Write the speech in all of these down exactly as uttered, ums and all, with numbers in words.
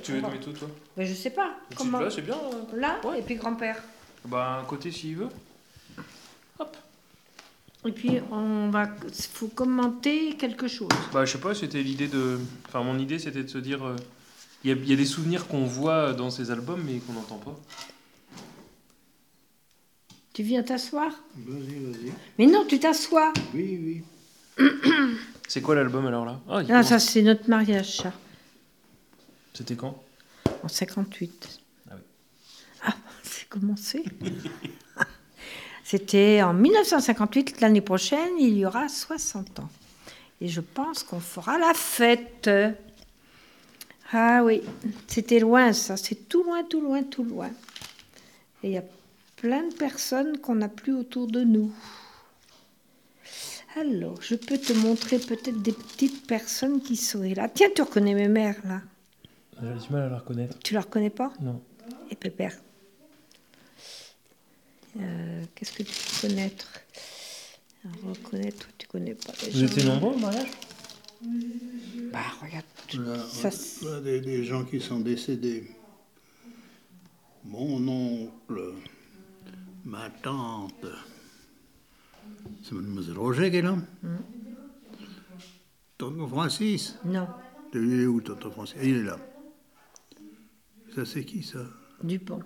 Tu veux te mettre où, toi? Ben, je sais pas. Comment... Là, c'est bien. Là, là ouais. Et puis grand-père. Bah, un côté s'il veut. Hop. Et puis, on va... faut commenter quelque chose. Bah, je sais pas, c'était l'idée de... Enfin, mon idée, c'était de se dire... Il euh, y, y a des souvenirs qu'on voit dans ces albums, mais qu'on n'entend pas. Tu viens t'asseoir? Vas-y, vas-y. Mais non, tu t'assois. Oui, oui. C'est quoi l'album, alors, là? Ah, Non, ça, c'est notre mariage, ça. C'était quand? En cinquante-huit. Ah oui. Ah, c'est commencé. C'était en mille neuf cent cinquante-huit. L'année prochaine, il y aura soixante ans. Et je pense qu'on fera la fête. Ah oui, c'était loin, ça. C'est tout loin, tout loin, tout loin. Et il y a plein de personnes qu'on n'a plus autour de nous. Alors, je peux te montrer peut-être des petites personnes qui seraient là. Tiens, tu reconnais mes mères, là? J'ai du mal à la reconnaître. Tu la reconnais pas? Non. Et Pépère. Euh, Qu'est-ce que tu peux connaître? Alors, reconnaître, toi, tu connais pas. Les Vous gens. étiez nombreux au mariage? Bah, regarde. Là, Ça, là, des, des gens qui sont décédés. Mon oncle, ma tante. C'est mademoiselle Roger qui est là? Mm. Tonton Francis? Non. Il est où, tonton Francis? Il est là. Ça, c'est qui, ça? Dupont.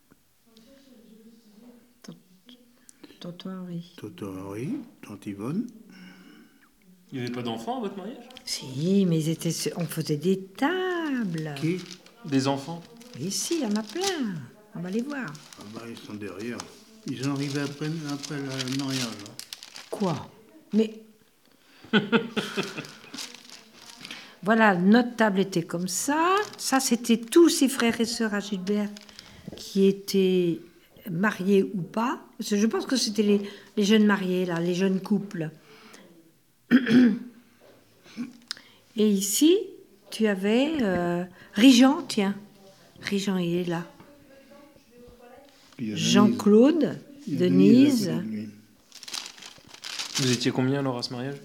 Tonton Henri. Tonton Henri, tante Yvonne. Il n'y avait pas d'enfants à votre mariage? Si, mais ils étaient, on faisait des tables. Qui? Des enfants? Ici, il y en a plein. On va les voir. Ah bah, ils sont derrière. Ils sont arrivés après, après le mariage. Hein. Quoi? Mais... Voilà, notre table était comme ça. Ça, c'était tous ses frères et sœurs à Gilbert qui étaient mariés ou pas. Parce que je pense que c'était les, les jeunes mariés, là, les jeunes couples. Et ici, tu avais euh, Rijan, tiens. Rijan, il est là. Jean-Claude, Denise. Denise. Vous étiez combien alors à ce mariage?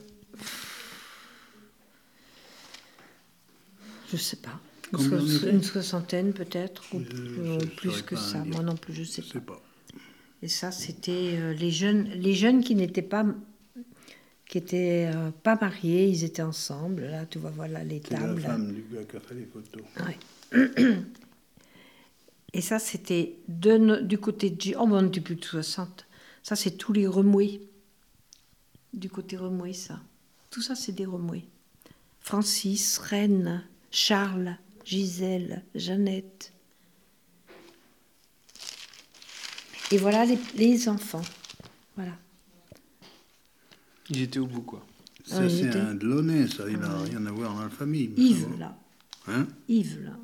Je sais pas. Combien Une, on so- était une soixantaine peut-être, ou Je- ou je plus saurais que pas ça. dire. Moi non plus, je sais Je pas. sais pas. Et ça, c'était euh, les jeunes, les jeunes qui n'étaient pas, qui étaient euh, pas mariés, ils étaient ensemble. Là, tu vois, voilà les C'est la tables. femme du gars qui a fait les photos. Ouais. Et ça, c'était de no- du côté de G. Oh, bon, on était plus de soixante. Ça, c'est tous les remoués. Du côté remoué, ça. Tout ça, c'est des remoués. Francis, Reine, Charles, Gisèle, Jeannette. Et voilà les, les enfants. Voilà. Ils étaient au bout, quoi. Ça, Ah, il c'est était- un Delaunay, ça. Il n'a Ah, ouais. rien à voir dans la famille. mais ça Yves, va. là. Hein? Yves, là.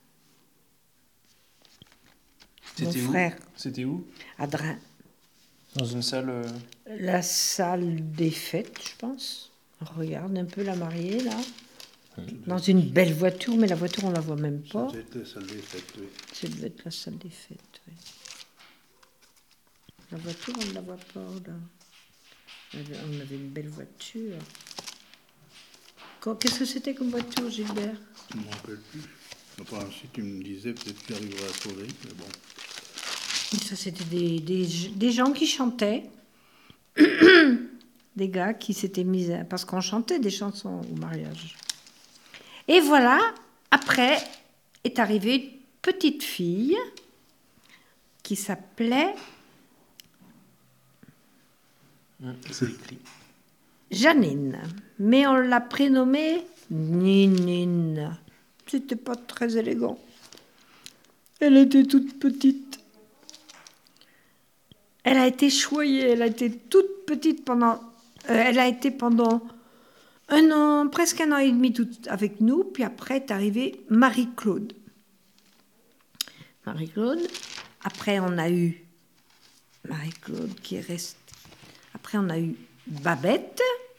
Mon C'était où? frère, C'était où? Adrien. Dans une salle... euh, La salle des fêtes, je pense. On regarde un peu la mariée, là. Dans une belle voiture, mais la voiture, on la voit même pas. C'était ça, les fêtes, oui. Ça devait être la salle des fêtes, oui. La voiture, on ne la voit pas, là. On avait, on avait une belle voiture. Quand- Qu'est-ce que c'était comme voiture, Gilbert? Je ne me rappelle plus. Enfin, si tu me disais, peut-être que j'arriverais à trouver, mais bon. Ça, c'était des, des, des gens qui chantaient. Des gars qui s'étaient mis... à- parce qu'on chantait des chansons au mariage. Et voilà, après est arrivée une petite fille qui s'appelait hum, C'est écrit. Janine. Mais on l'a prénommée Ninine. C'était pas très élégant. Elle était toute petite. Elle a été choyée, elle a été toute petite pendant... euh, elle a été pendant un an, presque un an et demi toute avec nous, puis après est arrivée Marie-Claude. Marie-Claude. Après, on a eu Marie-Claude qui est restée. Après, on a eu Babette.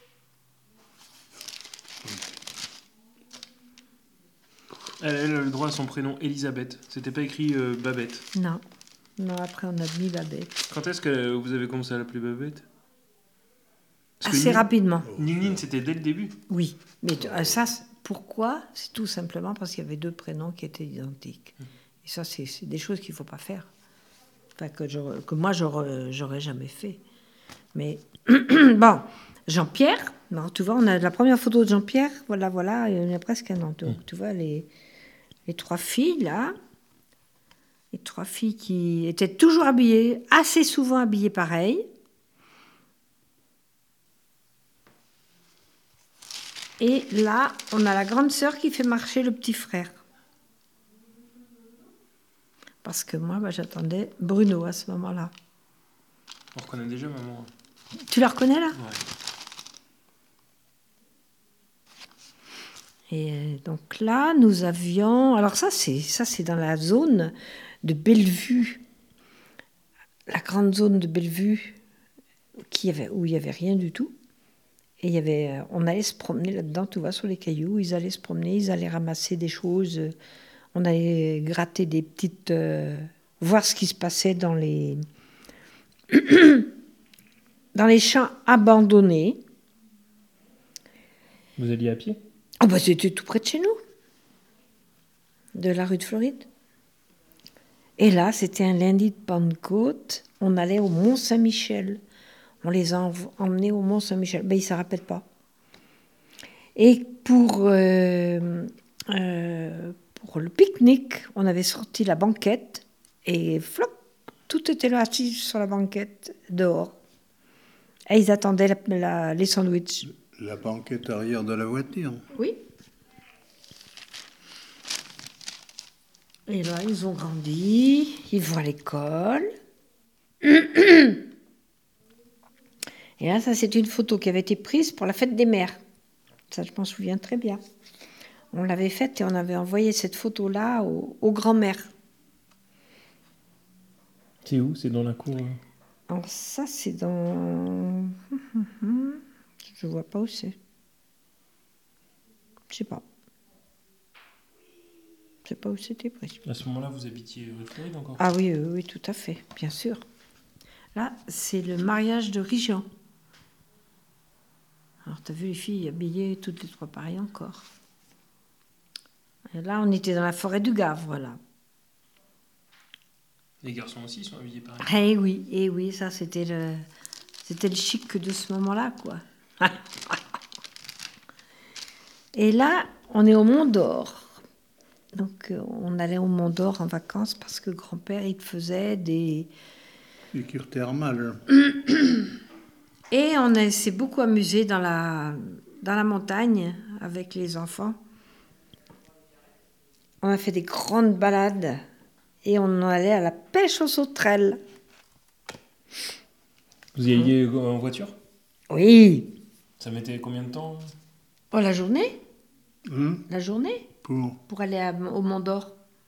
Elle, elle a le droit à son prénom Elisabeth. C'était pas écrit euh, Babette. Non. Non, après, on a mis Babette. Quand est-ce que vous avez commencé à l'appeler Babette? Parce que Assez Ni- rapidement. Ninine, c'était dès le début. Oui. Mais tu- euh, ça, Pourquoi? C'est tout simplement parce qu'il y avait deux prénoms qui étaient identiques. Et ça, c'est, c'est des choses qu'il ne faut pas faire. Enfin, que, j'aurais- que moi, j'aurais, j'aurais jamais fait. Mais bon, Jean-Pierre, non, tu vois, on a la première photo de Jean-Pierre, voilà, voilà, il y a presque un an. Donc, tu vois, les, les trois filles, là, les trois filles qui étaient toujours habillées, assez souvent habillées pareil. Et là, on a la grande sœur qui fait marcher le petit frère. Parce que moi, bah, j'attendais Bruno à ce moment-là. On reconnaît déjà maman. Tu la reconnais, là? Ouais. Et euh, donc là, nous avions... Alors ça, c'est, ça, c'est dans la zone de Bellevue. La grande zone de Bellevue qui avait, où il n'y avait rien du tout. Et il y avait, on allait se promener là-dedans, tu vois, sur les cailloux. Ils allaient se promener, ils allaient ramasser des choses. On allait gratter des petites... euh, voir ce qui se passait dans les... dans les champs abandonnés. Vous alliez à pied? Oh bah c'était tout près de chez nous, de la rue de Floride. Et là, c'était un lundi de Pentecôte. On allait au Mont-Saint-Michel. On les a env- emmenés au Mont-Saint-Michel. Ben, ils ne se rappellent pas. Et pour, euh, euh, pour le pique-nique, on avait sorti la banquette. Et flop, tout était là, assis sur la banquette, dehors. Et ils attendaient la- la- les sandwichs. La banquette arrière de la voiture. Oui. Et là, ils ont grandi, ils vont à l'école. Et là, ça, c'est une photo qui avait été prise pour la fête des mères. Ça, je m'en souviens très bien. On l'avait faite et on avait envoyé cette photo-là aux, aux grands-mères. C'est où? C'est dans la cour. euh Alors ça, c'est dans... Je vois pas où c'est. Je sais pas. Je sais pas où c'était pris. À ce moment-là, vous habitiez rue de Floride encore? Ah oui, oui, oui, tout à fait, bien sûr. Là, c'est le mariage de Rigean. Alors, tu as vu les filles habillées, toutes les trois pareilles encore. Et là, on était dans la forêt du Gave, voilà. Les garçons aussi ils sont habillés pareil. Eh oui, eh oui, ça, c'était le, c'était le chic de ce moment-là, quoi. Et là, on est au Mont d'Or. Donc, euh, on allait au Mont d'Or en vacances parce que grand-père, il faisait des... Des cures thermales. Et on est- s'est beaucoup amusé dans la, dans la montagne avec les enfants. On a fait des grandes balades et on allait à la pêche aux sauterelles. Vous y alliez en voiture? Oui. Ça mettait combien de temps? Oh, la journée? Hein? La journée? Pour Pour aller à- au Mont d'Or.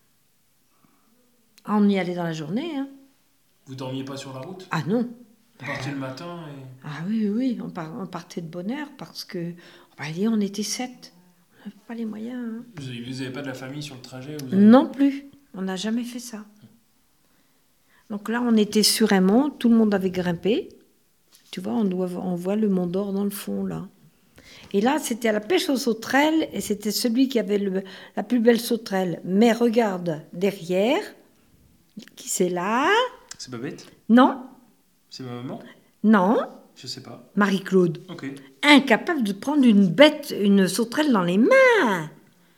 Ah, on y allait dans la journée, hein. Vous dormiez pas sur la route? Ah non. Vous partiez le matin et... Ah oui, oui, oui, on, par- on partait de bonne heure parce que, bah, allez, on était sept. On n'avait pas les moyens, hein. Vous avez, vous avez pas de la famille sur le trajet? Vous avez... Non plus, on n'a jamais fait ça. Donc là, on était sur un mont, tout le monde avait grimpé. Tu vois, on, doit, on voit le Mont d'Or dans le fond, là. Et là, c'était à la pêche aux sauterelles, et c'était celui qui avait le, la plus belle sauterelle. Mais regarde, derrière, qui c'est là? C'est Babette? Non, C'est ma maman? non, Je sais pas. Marie-Claude. Ok. Incapable de prendre une bête, une sauterelle dans les mains.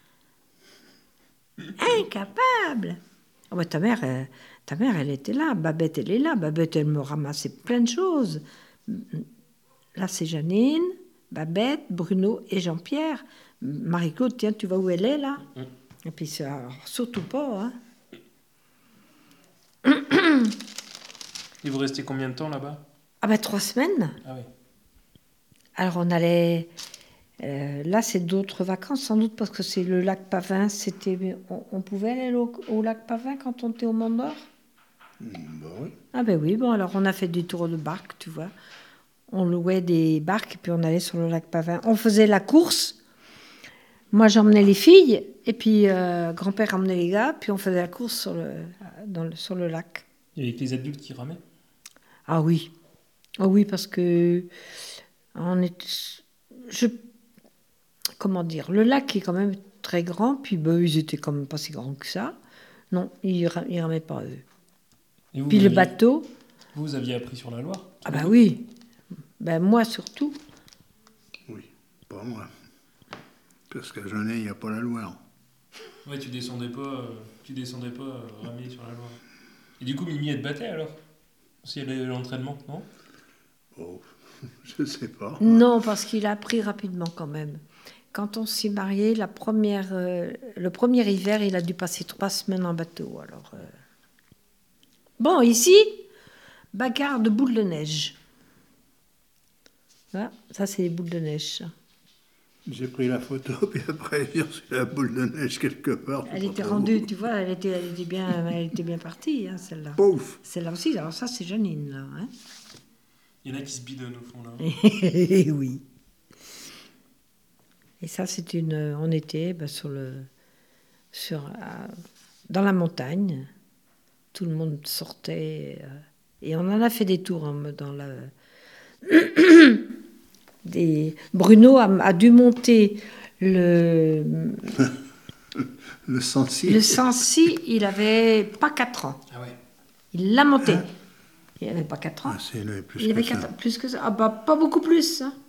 Incapable. Oh bah, ta mère, euh, ta mère, elle était là. Babette, elle est là. Babette, elle me ramassait plein de choses. Là, c'est Janine, Babette, Bruno et Jean-Pierre. Marie-Claude, tiens, tu vois où elle est, là? Mm. Et puis, c'est, alors, surtout pas, hein. Et vous restez combien de temps là-bas? Ah ben, trois semaines. Ah oui. Alors, on allait... euh, là, c'est d'autres vacances, sans doute, parce que c'est le lac Pavin. C'était, on, on pouvait aller au, au lac Pavin quand on était au Mont d'Or? Bah oui. Ah ben oui, bon, alors on a fait des tours de barque, tu vois. On louait des barques et puis on allait sur le lac Pavin. On faisait la course. Moi, j'emmenais les filles et puis euh, grand-père emmenait les gars, puis on faisait la course sur le, dans le, sur le lac. Et avec les adultes qui ramaient? Ah oui. Ah oui, parce que on est, je, comment dire, le lac est quand même très grand, puis ben, ils étaient quand même pas si grands que ça. Non, ils ne ramaient pas eux. Et vous, Puis vous le aviez- bateau, Vous, vous aviez appris sur la Loire? ah bah oui, ben moi surtout. Oui, pas moi. Parce qu'à Genève, il n'y a pas la Loire. Ouais, tu descendais pas, euh, tu descendais pas euh, ramier sur la Loire. Et du coup, Mimi, elle te battait alors? Si elle avait l'entraînement, non? Oh, je sais pas. Non, parce qu'il a appris rapidement quand même. Quand on s'est marié, la première, euh, le premier hiver, il a dû passer trois semaines en bateau. Alors, euh. Bon, ici, bagarre de boules de neige. Voilà, ça, c'est les boules de neige. ça. J'ai pris la photo, puis après, j'ai reçu la boule de neige quelque part. je sais Elle pas était trop rendue, où. tu vois, elle était, elle était, bien, elle était bien partie, hein, celle-là. Pouf! Celle-là aussi, alors ça, c'est Janine, là. Hein. Il y en a qui se bidonnent au fond là. Et oui. Et ça, c'est une. On était ben, sur le, sur, euh, dans la montagne. Tout le monde sortait. euh, et on en a fait des tours hein, dans la. Des, Bruno a, a dû monter le. Le Sancy. Le Sancy, il avait pas quatre ans. Ah ouais. Il l'a monté. Hein? Il avait pas quatre ans. Ah, c'est le plus Il avait que quatre ça. ans, plus que ça. Ah bah, pas beaucoup plus. hein.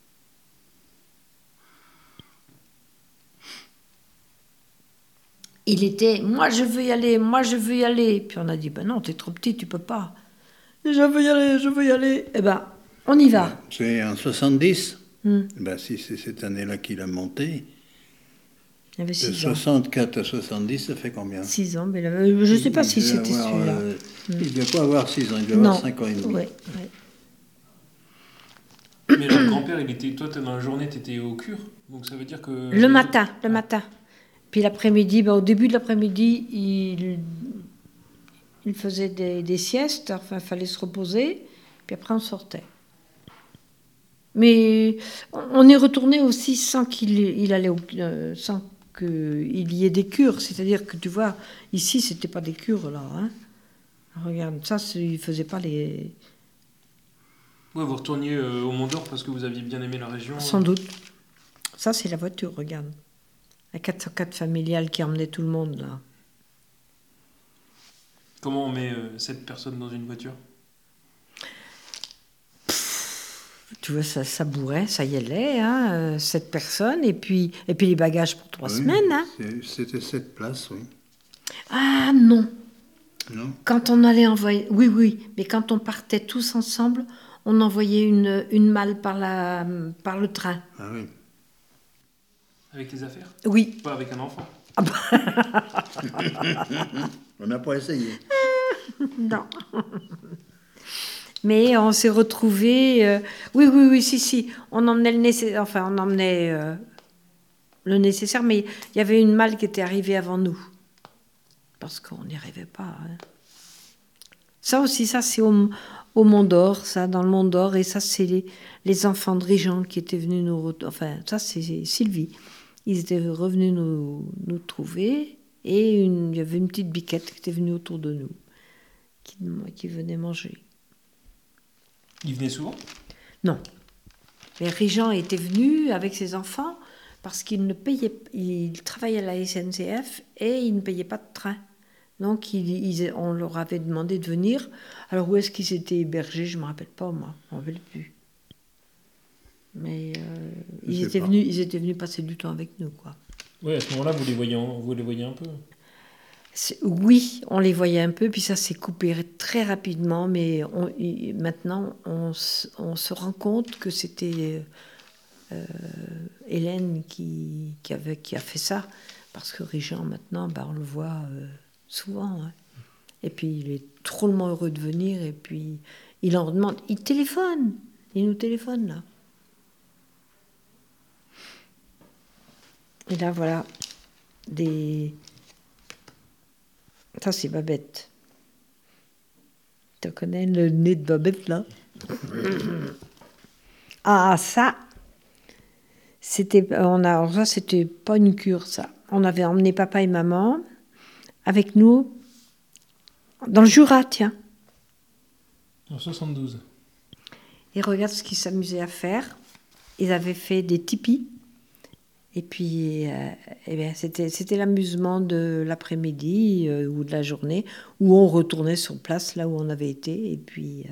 Il était, moi je veux y aller, moi je veux y aller. Puis on a dit, ben non, t'es trop petit, tu peux pas. Je veux y aller, je veux y aller. Eh ben, on y va. C'est en soixante-dix. Hmm. Ben, si c'est cette année-là qu'il a monté, Il avait de six ans. soixante-quatre à soixante-dix, ça fait combien? Six ans, mais il avait- je ne sais pas Il si devait c'était avoir, celui-là. euh, Il ne devait pas avoir six ans, il devait Non. avoir cinq ans et demi. Ouais, ouais. Mais alors, le grand-père, il était. Toi, t'es- dans la journée, t'étais au cure. Donc ça veut dire que. Le matin, le matin. Puis l'après-midi, ben, au début de l'après-midi, il, il faisait des, des siestes, enfin, il fallait se reposer, puis après on sortait. Mais on est retourné aussi sans qu'il il allait au- euh, sans qu'il y ait des cures. C'est-à-dire que tu vois, ici, c'était pas des cures là. Hein. Regarde, ça, c'est- il faisait pas les. Ouais, vous retourniez euh, au Mont d'Or parce que vous aviez bien aimé la région. Sans doute. Ça, c'est la voiture, regarde. La quatre cent quatre familiale qui emmenait tout le monde là. Comment on met euh, cette personne dans une voiture? Tu vois, ça, ça bourrait, ça y allait, hein, euh, cette personne, et puis, et puis les bagages pour trois Oui, semaines. Hein. c'est- C'était cette place, oui. Ah non, Non? quand on allait envoyer, oui, oui, mais quand on partait tous ensemble, on envoyait une, une malle par, la, par le train. Ah oui. Avec tes affaires? Oui. Pas avec un enfant? On n'a pas essayé. Non. Mais on s'est retrouvés. euh, oui, oui, oui, si, si. On emmenait le nécessaire. Enfin, on emmenait euh, le nécessaire, mais il y avait une malle qui était arrivée avant nous. Parce qu'on n'y arrivait pas. hein. Ça aussi, ça, c'est au, au Mont d'Or, ça, dans le Mont d'Or. Et ça, c'est les, les enfants de Régent qui étaient venus nous. re- Enfin, ça, c'est Sylvie. Ils étaient revenus nous, nous trouver. Et une- il y avait une petite biquette qui était venue autour de nous, qui, qui venait manger. Il venait souvent? Non. Mais Régent était venu avec ses enfants parce qu'il ne payait, il travaillait à la S N C F et il ne payait pas de train. Donc il- ils- on leur avait demandé de venir. Alors où est-ce qu'ils étaient hébergés, je ne me rappelle pas moi, je ne me rappelle plus. Mais euh, Je ils, sais étaient pas. venus, ils étaient venus passer du temps avec nous, quoi. Oui, à ce moment-là, vous les voyez, en- vous les voyez un peu. C'est- Oui, on les voyait un peu, puis ça s'est coupé très rapidement, mais on- y- maintenant on, s- on se rend compte que c'était euh, Hélène qui, qui, avait, qui a fait ça, parce que Régent maintenant, bah, on le voit euh, souvent. hein. Et puis il est drôlement heureux de venir, et puis il en demande, il téléphone, il nous téléphone là. Et là voilà, des... Ça, c'est Babette. Tu connais le nez de Babette, là? Ah, ça, c'était, on a, alors ça, c'était pas une cure, ça. On avait emmené papa et maman avec nous dans le Jura, tiens. En soixante-douze. Et regarde ce qu'ils s'amusaient à faire. Ils avaient fait des tipis. Et puis, euh, eh bien, c'était, c'était l'amusement de l'après-midi euh, ou de la journée où on retournait sur place, là où on avait été. Et puis,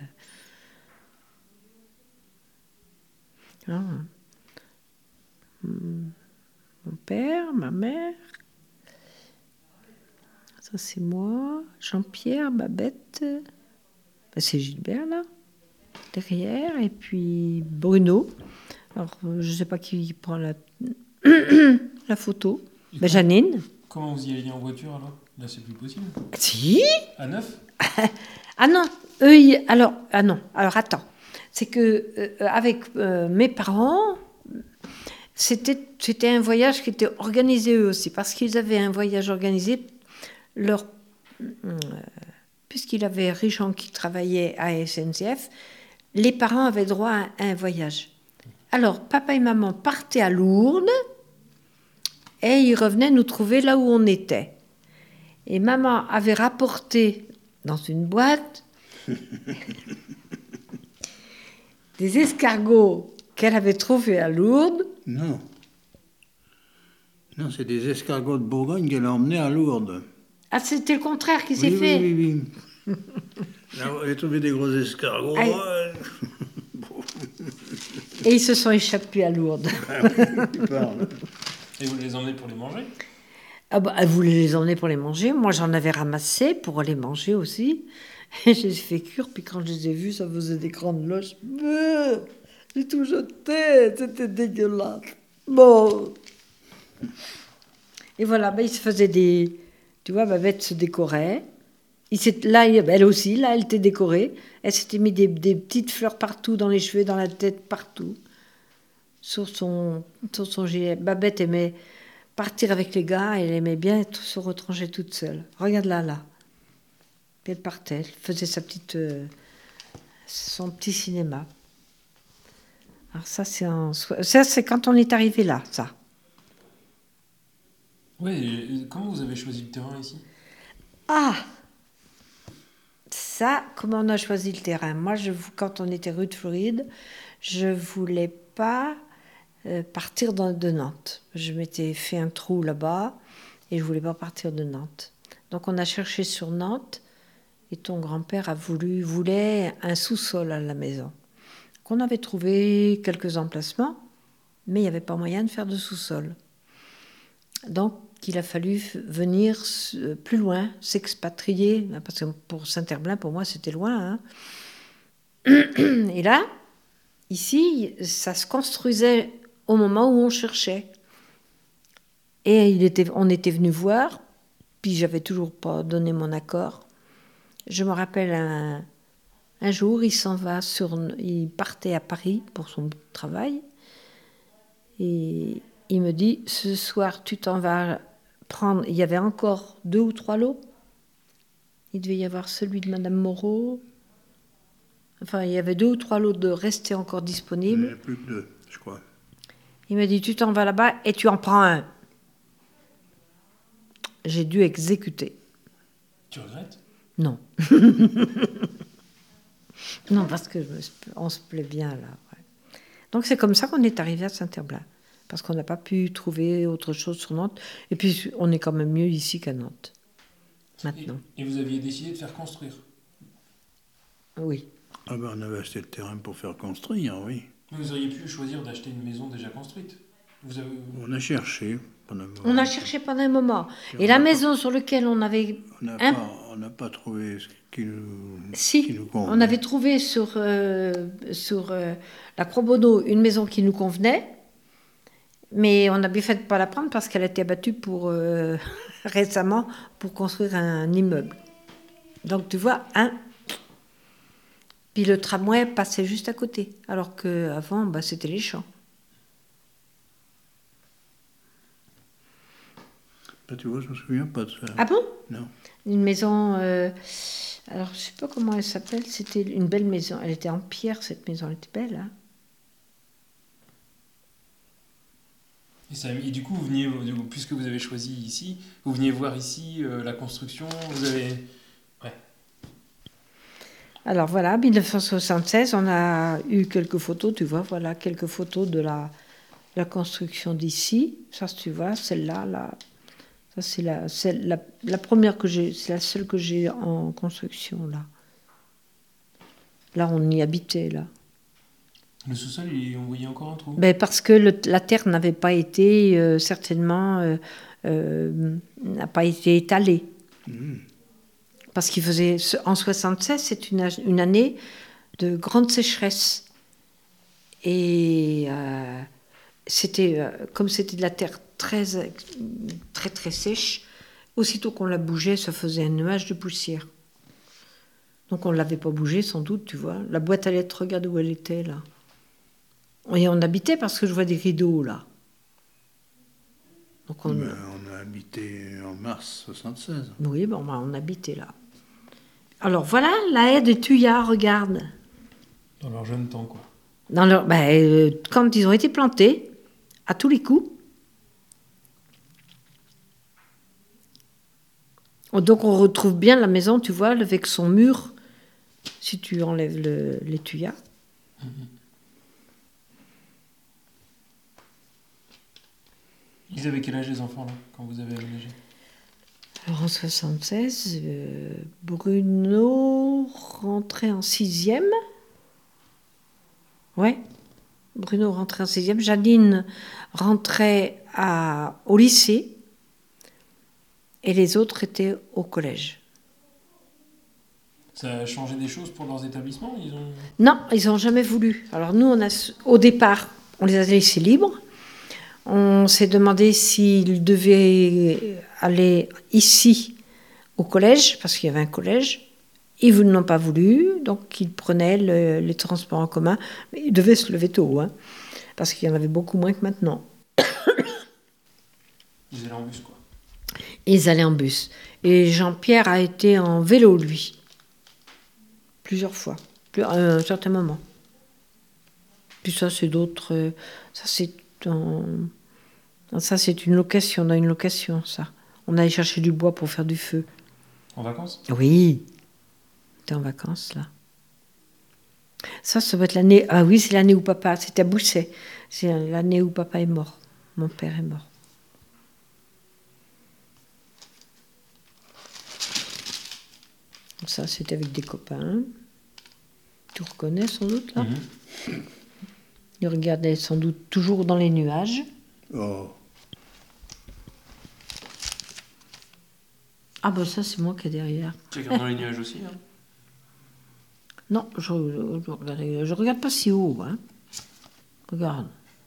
euh, ah, mon père, ma mère, ça c'est moi, Jean-Pierre, Babette, ben, c'est Gilbert là, derrière, et puis Bruno. Alors, euh, je ne sais pas qui prend la, la photo. Ben, Janine. Comment vous y alliez en voiture alors? Là, c'est plus possible. Si. À neuf? Ah non, eux, ils- alors, ah non, alors attends. C'est que euh, avec euh, mes parents, c'était, c'était un voyage qui était organisé eux aussi, parce qu'ils avaient un voyage organisé. Leur, euh, puisqu'il avait Richard qui travaillait à S N C F, les parents avaient droit à un voyage. Alors, papa et maman partaient à Lourdes et ils revenaient nous trouver là où on était. Et maman avait rapporté dans une boîte des escargots qu'elle avait trouvés à Lourdes. Non. Non, c'est des escargots de Bourgogne qu'elle a emmenés à Lourdes. Ah, c'était le contraire qui s'est Oui, fait. oui, oui, oui. Là, elle a trouvé des gros escargots. Aïe. ouais. Et ils se sont échappés à Lourdes. Tu parles. Et vous les emmenez pour les manger? Ah bah, elle voulait les emmener pour les manger. Moi, j'en avais ramassé pour les manger aussi. Et je les ai fait cuire. Puis quand je les ai vus, ça faisait des grandes loches. Beuh, j'ai tout jeté. C'était dégueulasse. Bon. Et voilà, bah, ils se faisaient des... Tu vois, Babette se décorait. Il s'est- là, il- elle aussi, là, elle était décorée. Elle s'était mis des, des petites fleurs partout, dans les cheveux, dans la tête, partout. Sur son, sur son gilet. Babette aimait partir avec les gars, elle aimait bien être- se retrancher toute seule. Regarde là, là. Puis elle partait, elle faisait sa petite, euh, son petit cinéma. Alors ça, c'est en soi- ça, c'est quand on est arrivé là, ça. Oui, comment vous avez choisi le terrain ici? Ah, ça, comment on a choisi le terrain? Moi, je, vou- quand on était rue de Floride, je voulais pas euh, partir dans- de Nantes. Je m'étais fait un trou là-bas et je voulais pas partir de Nantes. Donc on a cherché sur Nantes et ton grand-père a voulu voulait un sous-sol à la maison. Qu'on avait trouvé quelques emplacements, mais il n'y avait pas moyen de faire de sous-sol. Donc il a fallu f- venir s- plus loin, s'expatrier, parce que pour Saint-Herblain, pour moi, c'était loin, hein. Et là, ici, ça se construisait au moment où on cherchait. Et il était, on était venu voir, puis j'avais toujours pas donné mon accord. Je me rappelle un, un jour, il s'en va sur, il partait à Paris pour son travail, et il me dit, ce soir, tu t'en vas prendre. Il y avait encore deux ou trois lots. Il devait y avoir celui de Madame Moreau. Enfin, il y avait deux ou trois lots de restés encore Il n'y en disponibles. a plus que deux, je crois. Il m'a dit, tu t'en vas là-bas et tu en prends un. J'ai dû exécuter. Tu regrettes? Non. Non, parce que je me- on se plaît bien là. Ouais. Donc c'est comme ça qu'on est arrivé à Saint-Herblain. Parce qu'on n'a pas pu trouver autre chose sur Nantes. Et puis on est quand même mieux ici qu'à Nantes. Maintenant. Et, et vous aviez décidé de faire construire? Oui. Ah ben, on avait acheté le terrain pour faire construire, oui. Mais vous auriez pu choisir d'acheter une maison déjà construite. Vous avez... On a cherché pendant un moment. On a cherché pendant un moment. Puis Et on la a pas- maison sur laquelle on avait... On n'a un- pas, on n'a pas trouvé ce qui nous, qui Si, nous convenait. on avait trouvé sur, euh, sur euh, la Croix-Bonneau une maison qui nous convenait. Mais on a bien fait de ne pas la prendre parce qu'elle a été abattue pour, euh, récemment pour construire un immeuble. Donc tu vois, hein. Puis le tramway passait juste à côté, alors qu'avant, bah, c'était les champs. Ben, tu vois, je me souviens pas de ça. Ah bon? Non. Une maison, euh, alors je ne sais pas comment elle s'appelle, c'était une belle maison. Elle était en pierre, cette maison, elle était belle. Hein. Et, ça, et du coup, vous veniez, du coup, puisque vous avez choisi ici, vous veniez voir ici euh, la construction, vous avez... Ouais. Alors voilà, mille neuf cent soixante-seize, on a eu quelques photos, tu vois, voilà, quelques photos de la, la construction d'ici. Ça, tu vois, celle-là, là, ça c'est la, celle, la, la première que j'ai, c'est la seule que j'ai en construction là. Là, on y habitait là. Le sous-sol, il- on voyait encore un trou. Ben, parce que le- la terre n'avait pas été euh, certainement euh, euh, n'a pas été étalée. Mmh. Parce qu'il faisait en soixante-seize, c'est une, une année de grande sécheresse. Et euh, c'était euh, comme c'était de la terre très très très sèche, aussitôt qu'on la bougeait, ça faisait un nuage de poussière. Donc on ne l'avait pas bougée sans doute, tu vois. La boîte à lettres, regarde où elle était là. Et on habitait parce que je vois des rideaux là. Donc on... Ben, on a habité en mars soixante-seize. Oui, bon, ben, on habitait là. Alors voilà la haie de Thuya, regarde. Dans leur jeune temps, quoi. Dans leur, ben, euh, quand ils ont été plantés, à tous les coups. Donc on retrouve bien la maison, tu vois, avec son mur, si tu enlèves le, les tuyas. Mmh. Ils avaient quel âge les enfants là, quand vous avez aménagé? Alors en soixante-seize, euh, Bruno rentrait en sixième. Ouais, Bruno rentrait en sixième. Janine rentrait à, au lycée. Et les autres étaient au collège. Ça a changé des choses pour leurs établissements? Ils ont... Non, ils n'ont jamais voulu. Alors nous, on a, au départ, on les a laissés libres. On s'est demandé s'ils devaient aller ici au collège, parce qu'il y avait un collège. Ils n'ont pas voulu, donc ils prenaient le, les transports en commun. Mais ils devaient se lever tôt, hein, parce qu'il y en avait beaucoup moins que maintenant. Ils allaient en bus, quoi. Ils allaient en bus. Et Jean-Pierre a été en vélo, lui. Plusieurs fois, à un certain moment. Puis ça, c'est d'autres... Ça, c'est un... ça, c'est une location. On a une location, ça. On allait chercher du bois pour faire du feu. En vacances? Oui. T'es en vacances, là. Ça, ça va être l'année... Ah oui, c'est l'année où papa... C'était à Bousset. C'est l'année où papa est mort. Mon père est mort. Ça, c'était avec des copains. Tu reconnais sans doute, là? Mmh. Il regardait sans doute toujours dans les nuages. Oh. Ah ben ça, c'est moi qui est derrière. Tu regardes dans les nuages aussi, hein? Non, je, je, je, regarde, je regarde pas si haut, hein. Regarde.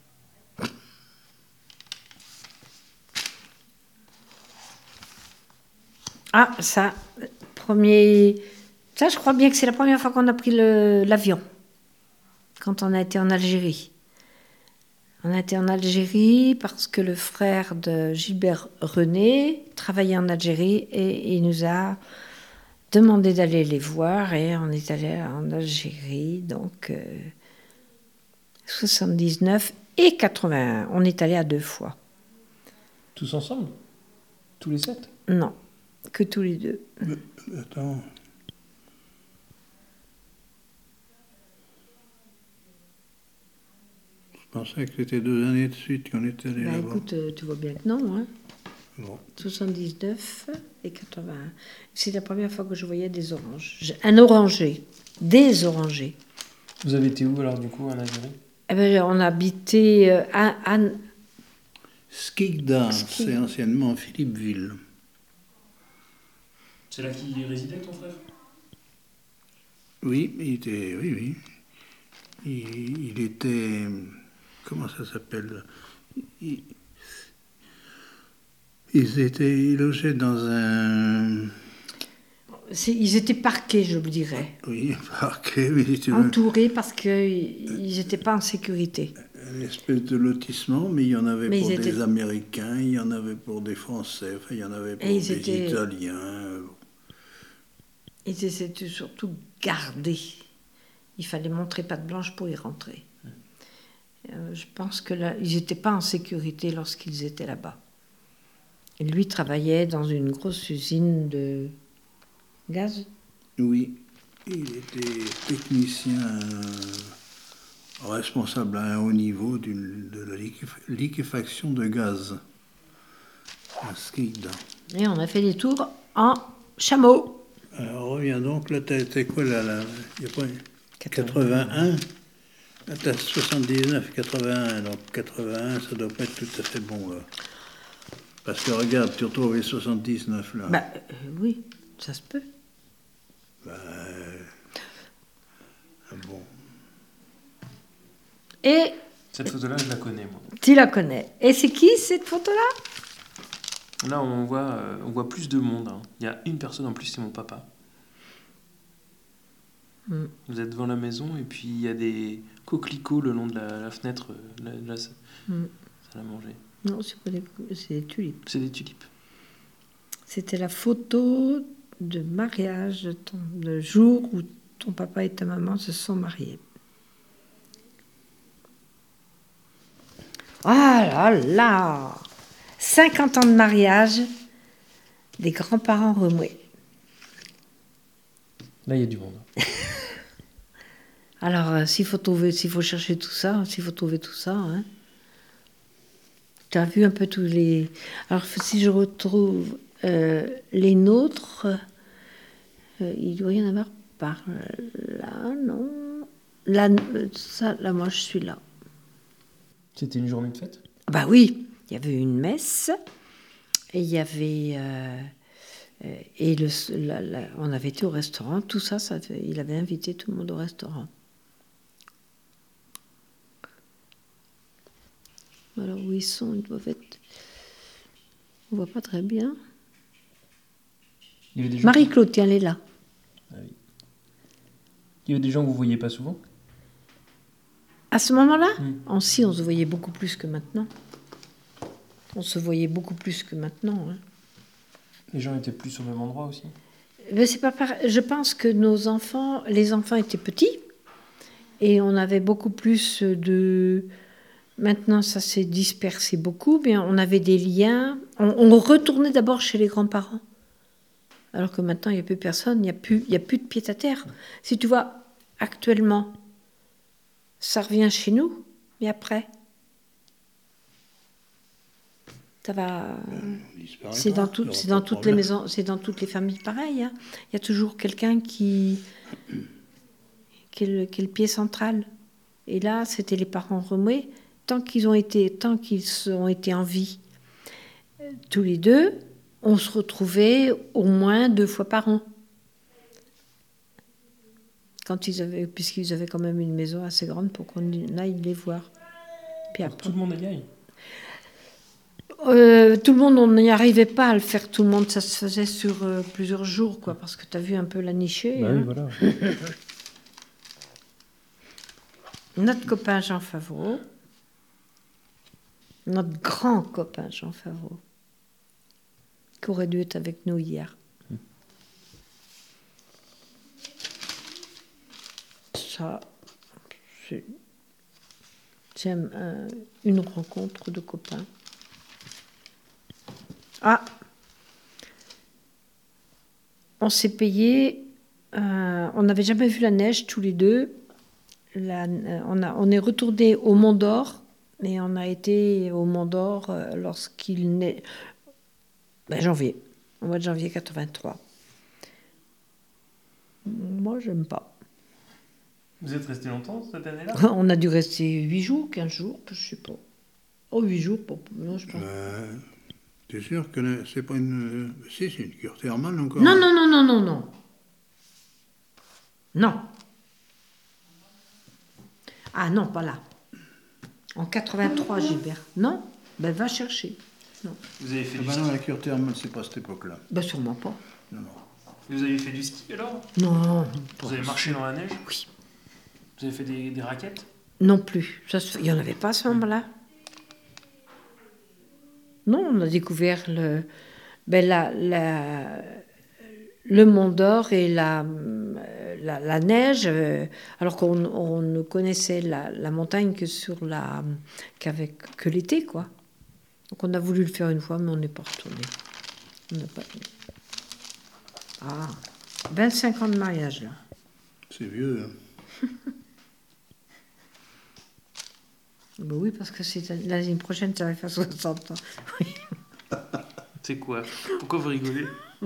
Ah, ça, premier... Ça, je crois bien que c'est la première fois qu'on a pris le, l'avion. Quand on a été en Algérie. On a été en Algérie parce que le frère de Gilbert René travaillait en Algérie et il nous a demandé d'aller les voir et on est allé en Algérie, donc euh, soixante-dix-neuf et quatre-vingt-un. On est allé à deux fois. Tous ensemble? Tous les sept? Non, que tous les deux. Mais, attends. Je pensais que c'était deux années de suite qu'on était allé Ben, là-bas. écoute, euh, tu vois bien que non, hein. Bon. soixante-dix-neuf et quatre-vingt-un. C'est la première fois que je voyais des oranges. Un oranger. Des orangers. Vous avez été où alors du coup en Algérie? Eh ben, on habitait euh, à, à... Skikda, Skik- c'est anciennement Philippeville. C'est là qu'il résidait ton frère? Oui, il était, oui, oui. Il, il était, comment ça s'appelle? il, Ils étaient ils logeaient dans un... C'est- ils étaient parqués, je vous dirais. Oui, parquet, mais si tu veux, Entourés parce qu'ils n'étaient pas en sécurité. une espèce de lotissement, mais il y en avait Mais pour ils des étaient- Américains, il y en avait pour des Français, enfin, il y en avait pour Et ils des étaient- Italiens. Ils étaient surtout gardés. Il fallait montrer patte blanche pour y rentrer. Euh, je pense que là, ils n'étaient pas en sécurité lorsqu'ils étaient là-bas. Et lui travaillait dans une grosse usine de gaz. Oui, il était technicien responsable à un haut niveau d'une- de la liquéf- liquéfaction de gaz. À Skikda. Et on a fait des tours en chameau. Alors reviens donc, là t'as été quoi là, là y a pas une- quatre-vingt-un. quatre-vingt-un. Là t'as soixante-dix-neuf, quatre-vingt-un, donc quatre-vingt-un ça doit pas être tout à fait bon là. Parce que regarde, tu retrouves les soixante-dix-neuf là. Bah euh, oui, ça se peut. Bah, euh, ah bon. Et Cette photo-là, je la connais, moi. tu la connais. Et c'est qui cette photo-là? Là, on voit, euh, on voit plus de monde. hein. Il y a une personne en plus, c'est mon papa. Mm. Vous êtes devant la maison et puis il y a des coquelicots le long de la, la fenêtre. euh, Là, là, ça Mm. ça l'a mangé. Non, c'est pas des, c'est des tulipes. C'est des tulipes. C'était la photo de mariage, de ton, le jour où ton papa et ta maman se sont mariés. Ah là là! cinquante ans de mariage des grands-parents Remoué. Là, il y a du monde. Alors, euh, s'il faut trouver, s'il faut chercher tout ça, s'il faut trouver tout ça, hein. Tu as vu un peu tous les... Alors, si je retrouve euh, les nôtres, euh, il doit y en avoir par là, non? Là, euh, ça, là, moi, je suis là. C'était une journée de fête? Bah oui, il y avait une messe, et il y avait... euh, euh, et le, la- la- on avait été au restaurant, tout ça, ça fait- il avait invité tout le monde au restaurant. Alors où ils sont, ils doivent être... On voit pas très bien. Il y avait des gens, Marie-Claude, tiens, elle est là. Ah oui. Il y avait des gens que vous voyez pas souvent? À ce moment-là, Mm. en si, on se voyait beaucoup plus que maintenant. On se voyait beaucoup plus que maintenant. Hein. Les gens étaient plus au même endroit aussi? Mais c'est pas pareil. Je pense que nos enfants, les enfants étaient petits et on avait beaucoup plus de. Maintenant, ça s'est dispersé beaucoup, mais on avait des liens. On, on retournait d'abord chez les grands-parents. Alors que maintenant, il n'y a plus personne, il n'y a plus, il y a plus de pied à terre. Si tu vois, actuellement, ça revient chez nous, mais après, ça va. On disparaît C'est pas, dans, il y tout- aura c'est pas dans de toutes les problème. maisons, c'est dans toutes les familles pareil. hein. Il y a toujours quelqu'un qui, qui, est le, qui est le pied central. Et là, c'était les parents Remoué. Tant qu'ils ont été, tant qu'ils ont été en vie, euh, tous les deux, on se retrouvait au moins deux fois par an. Quand ils avaient, puisqu'ils avaient quand même une maison assez grande pour qu'on aille les voir. Puis Pour après, tout le monde y aille. Euh, tout le monde, on n'y arrivait pas à le faire tout le monde, ça se faisait sur euh, plusieurs jours, quoi, parce que tu as vu un peu la nichée. Bah hein. oui, voilà. Notre copain Jean Favreau, notre grand copain Jean Favreau, qui aurait dû être avec nous hier. Ça, c'est c'est un- un- une rencontre de copains. Ah, on s'est payé, euh, on n'avait jamais vu la neige tous les deux. La- euh, on, a, on est retourné au Mont d'Or, et on a été au Mont d'Or euh, lorsqu'il naît, ben, janvier, au mois de janvier quatre-vingt-trois. Moi, j'aime pas. Vous êtes resté longtemps cette année-là? On a dû rester huit jours, quinze jours, je sais pas. Oh, huit jours, bon, non, je pense. Euh, T'es sûr que le- c'est pas une... euh, Si, c'est une cure thermale encore. Non, non, non, non, non, non. Non. Ah non, pas là. En quatre-vingt-trois, Gilbert. Non? Ben va chercher. Non. Vous avez fait Ah du bah ski? non, la cure thermale, c'est pas cette époque-là. Ben sûrement pas. Non, non. Vous avez fait du ski alors? Non. Vous avez marché dans la neige? Oui. Vous avez fait des, des raquettes? Non plus. Ça se fait- Il n'y en avait pas à ce moment-là. Non, on a découvert le, ben la, la- le Mont d'Or et la, la, la neige, euh, alors qu'on on ne connaissait la, la montagne que sur la qu'avec que l'été, quoi. Donc on a voulu le faire une fois, mais on n'est pas retourné. On n'a pas. Ah, vingt-cinq ans de mariage là. C'est vieux. hein. Ben oui, parce que c'est l'année prochaine, ça va faire soixante ans. Oui. C'est quoi? Pourquoi vous rigolez?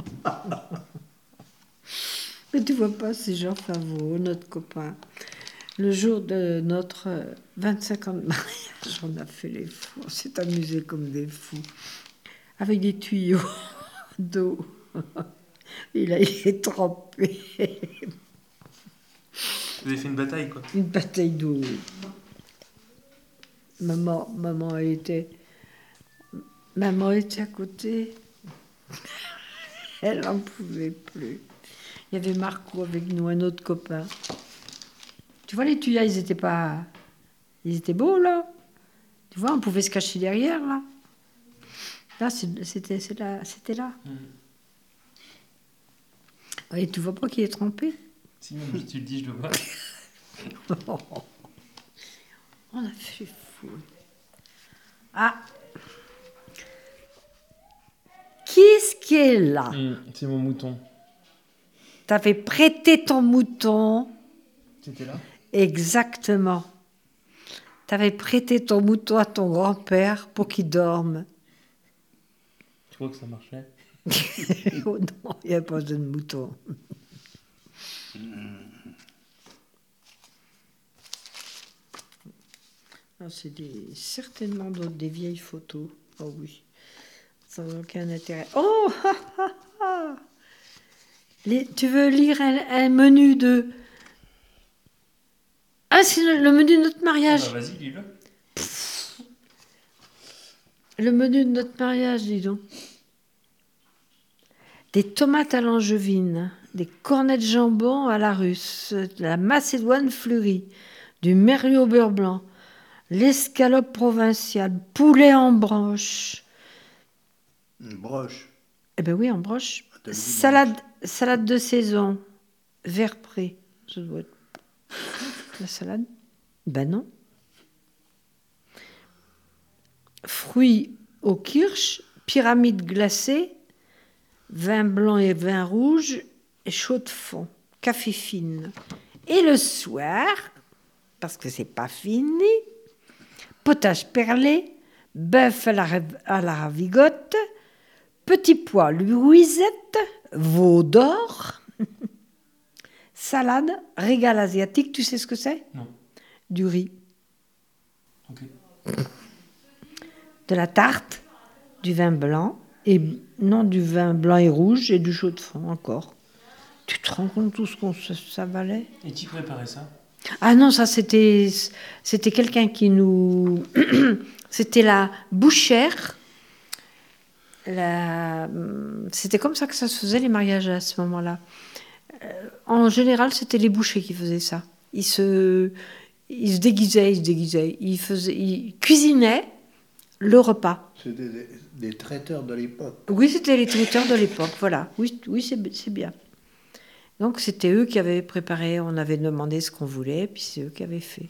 Mais tu vois pas, c'est Jean Favreau, notre copain. Le jour de notre vingt-cinq ans de mariage, on a fait les fous. On s'est amusés comme des fous. Avec des tuyaux d'eau. Il a été trempé. Vous avez fait une bataille, quoi. Une bataille d'eau. Maman, maman était, maman était à côté. Elle n'en pouvait plus. Il y avait Marco avec nous, un autre copain. Tu vois, les tuyaux, ils étaient pas... Ils étaient beaux, là. Tu vois, on pouvait se cacher derrière, là. Là, c'était là. C'était là. Mm. Et tu vois pas qu'il est trempé? Si, même si tu le dis, je le vois. On a fait fou. Ah! Qu'est-ce qui est là? Mmh, c'est mon mouton. T'avais prêté ton mouton. C'était là? Exactement. T'avais prêté ton mouton à ton grand-père pour qu'il dorme. Tu crois que ça marchait? Oh non, il n'y a pas de mouton. Ah, c'est des, certainement d'autres, des vieilles photos. Oh oui, ça n'a aucun intérêt. Oh, ha, ha, ha. Les, tu veux lire un, un menu de... Ah, c'est le, le menu de notre mariage. Ah bah vas-y, lis-le. Le menu de notre mariage, dis donc. Des tomates à l'angevine, des cornets de jambon à la russe, de la macédoine fleurie, du merlu au beurre blanc, l'escalope provinciale, poulet en broche. Une broche. Eh bien oui, en broche. Ah, Salade, salade de saison, vert pré. Ça doit être la salade. Ben non. Fruits au kirsch, pyramide glacée, vin blanc et vin rouge, et chaud de fond, café fine. Et le soir, parce que c'est pas fini, potage perlé, bœuf à la, à la ravigote, petit pois louisette, veau d'or, salade, régal asiatique, tu sais ce que c'est? Non. Du riz. Ok. De la tarte, du vin blanc, et non du vin blanc et rouge, et du chaud de fond encore. Tu te rends compte tout ce qu'on ça, ça valait? Et qui préparait ça? Ah non, ça c'était c'était quelqu'un qui nous... C'était la bouchère. La... C'était comme ça que ça se faisait les mariages à ce moment-là. Euh, en général, c'était les bouchers qui faisaient ça. Ils se, ils se déguisaient, ils se déguisaient. Ils, faisaient... ils cuisinaient le repas. C'était des, des traiteurs de l'époque. Oui, c'était les traiteurs de l'époque, voilà. Oui, oui c'est, c'est bien. Donc, c'était eux qui avaient préparé, on avait demandé ce qu'on voulait, puis c'est eux qui avaient fait.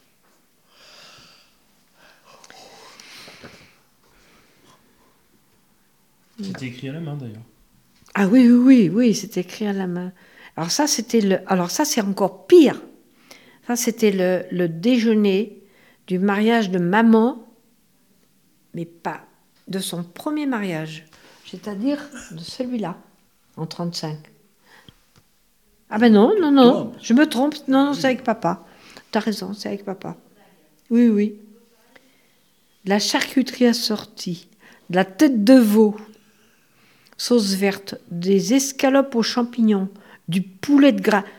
C'était écrit à la main, d'ailleurs. Ah oui, oui, oui, oui, c'était écrit à la main. Alors ça, c'était le, alors ça, c'est encore pire. Ça, c'était le, le déjeuner du mariage de maman, mais pas de son premier mariage, c'est-à-dire de celui-là, en trente-cinq. Ah ben non, non, non, je me trompe. Non, non, c'est avec papa. T'as raison, c'est avec papa. Oui, oui. La charcuterie assortie, de la tête de veau, sauce verte, des escalopes aux champignons, du poulet de gras,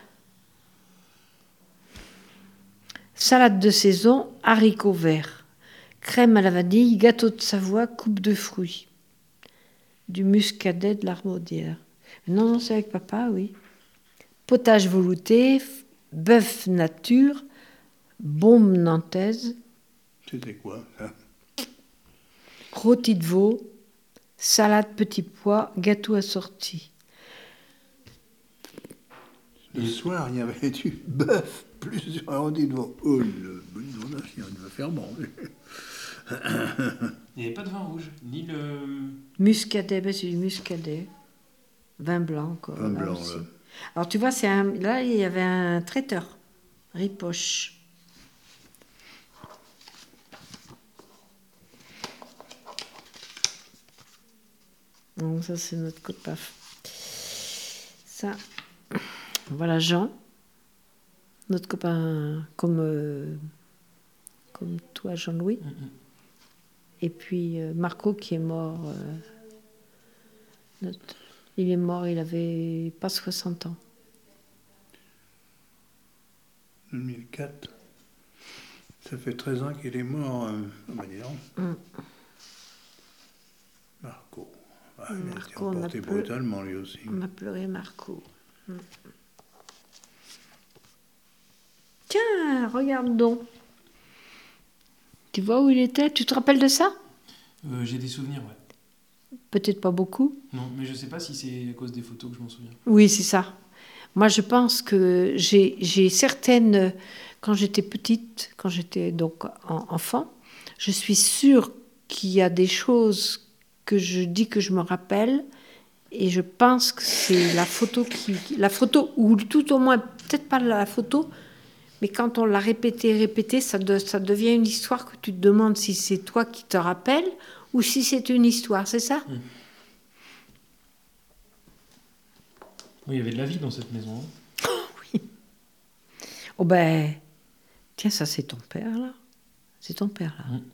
salade de saison, haricots verts, crème à la vanille, gâteau de Savoie, coupe de fruits, du muscadet de l'Armaudière. Non, non, c'est avec papa, oui. Potage velouté, bœuf nature, bombe nantaise. C'était quoi, ça? Rôti de veau, salade petits pois, gâteau assorti. Le soir, il y avait du bœuf, plus un rôti de veau. Oh, le bon il va faire bon. Il n'y avait pas de vin rouge, ni le... Muscadet, ben c'est du muscadet. Vin blanc, encore. Vin blanc, aussi. là. Alors, tu vois, c'est un, là, il y avait un traiteur, Ripoche. Donc ça, c'est notre copain. Ça, voilà Jean, notre copain comme, euh, comme toi, Jean-Louis. Mm-hmm. Et puis euh, Marco qui est mort. Euh, notre, il est mort, il avait pas soixante ans. deux mille quatre. Ça fait treize ans qu'il est mort. Euh, on va dire. Mm. Marco. Ah, Mm, il a été Marco, on a emporté pleu- brutalement lui aussi. On a pleuré Marco. Mm. Tiens, regarde donc. Tu vois où il était? Tu te rappelles de ça? Euh, j'ai des souvenirs, ouais. Peut-être pas beaucoup. Non, mais je sais pas si c'est à cause des photos que je m'en souviens. Oui, c'est ça. Moi, je pense que j'ai j'ai certaines... Quand j'étais petite, quand j'étais donc en- enfant, je suis sûre qu'il y a des choses que je dis que je me rappelle, et je pense que c'est la photo qui... La photo, ou tout au moins, peut-être pas la photo, mais quand on l'a répété, répété, ça, de- ça devient une histoire que tu te demandes si c'est toi qui te rappelles ou si c'est une histoire, c'est ça? Mm. Oui, il y avait de la vie dans cette maison. Hein. Oh ben, tiens, ça c'est ton père là. C'est ton père là. Mm.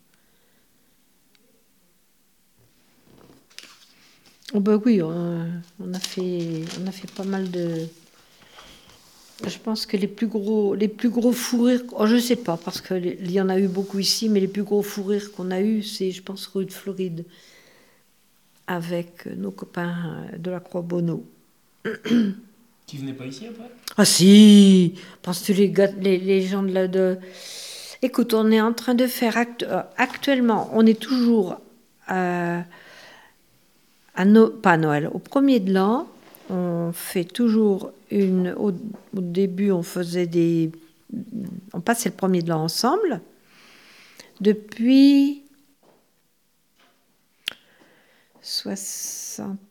Oh ben oui, on, on a fait, on a fait pas mal de. Je pense que les plus gros, les plus gros fous rires, oh, je sais pas parce qu'il y en a eu beaucoup ici, mais les plus gros fous rires qu'on a eu, c'est, je pense, rue de Floride, avec nos copains de la Croix-Bonneau. Qui venait pas ici après? Ah si, penses-tu les, gars, les, les gens de la... De... Écoute, on est en train de faire actu- euh, actuellement, on est toujours euh, à no... pas à Noël, au premier de l'an, on fait toujours une... Au, au début, on faisait des... On passait le premier de l'an ensemble. Depuis soixante-quinze,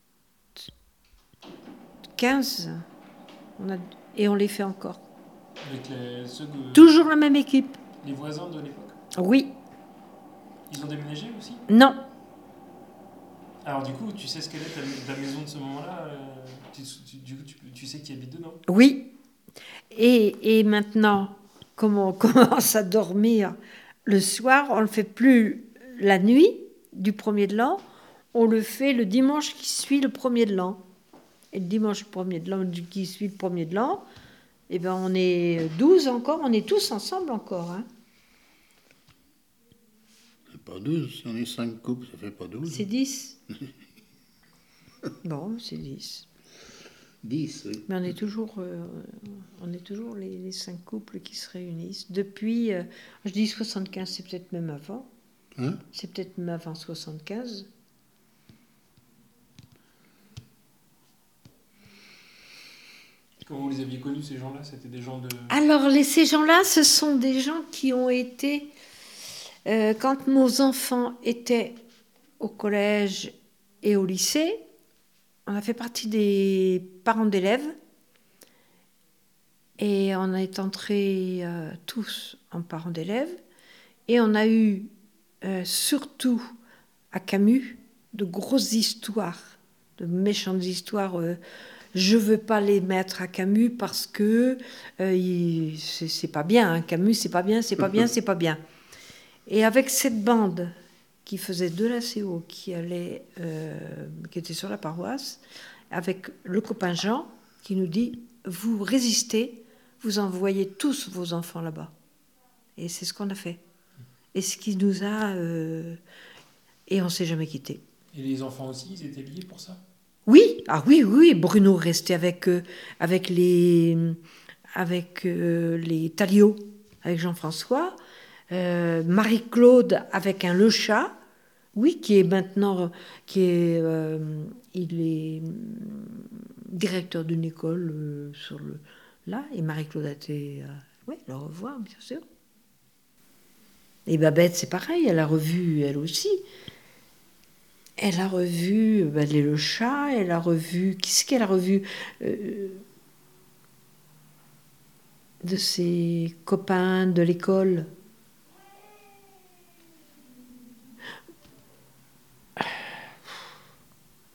on a... et on les fait encore. Avec les, ceux que- Toujours la même équipe. les voisins de l'époque. Oui, Ils ont déménagé aussi? non. Alors du coup, tu sais ce qu'elle est ta, ta maison de ce moment-là euh, tu, tu- Du coup, tu, tu sais qui habite dedans? Oui. Et, et maintenant, comme on commence à dormir le soir, on ne le fait plus la nuit du premier de l'an, on le fait le dimanche qui suit le premier de l'an. Et le dimanche premier de l'an qui suit le premier de l'an, eh ben on est douze encore, on est tous ensemble encore. Hein. C'est pas douze, si on est cinq couples, ça fait pas douze. C'est dix. Bon, c'est dix. dix, oui. Mais on est toujours, euh, on est toujours les, les cinq couples qui se réunissent. Depuis, euh, je dis soixante-quinze, c'est peut-être même avant. Hein? C'est peut-être même avant soixante-quinze. Comment vous les aviez connus ces gens-là? C'était des gens de... Alors, les, ces gens-là, ce sont des gens qui ont été, euh, quand nos enfants étaient au collège et au lycée, on a fait partie des parents d'élèves et on est entrés euh, tous en parents d'élèves et on a eu euh, surtout à Camus de grosses histoires, de méchantes histoires. Euh, je veux pas les mettre à Camus parce que euh, il, c'est, c'est pas bien. Hein. Camus, c'est pas bien, c'est pas bien, c'est pas bien. Et avec cette bande qui faisait de la C O, qui allait, euh, qui était sur la paroisse, avec le copain Jean, qui nous dit vous résistez, vous envoyez tous vos enfants là-bas. Et c'est ce qu'on a fait. Et ce qui nous a, euh, et on s'est jamais quitté. Et les enfants aussi, ils étaient liés pour ça? Oui, ah oui, oui, Bruno restait avec, euh, avec les, avec euh, les Talio, avec Jean-François, euh, Marie-Claude avec un Le Chat, oui, qui est maintenant, qui est, euh, il est directeur d'une école euh, sur le, là, et Marie-Claude a été, euh, oui, le revoir, bien sûr. Et Babette, c'est pareil, elle a revu, elle aussi. Elle a revu ben, les Le Chat, elle a revu... Qu'est-ce qu'elle a revu euh, de ses copains de l'école?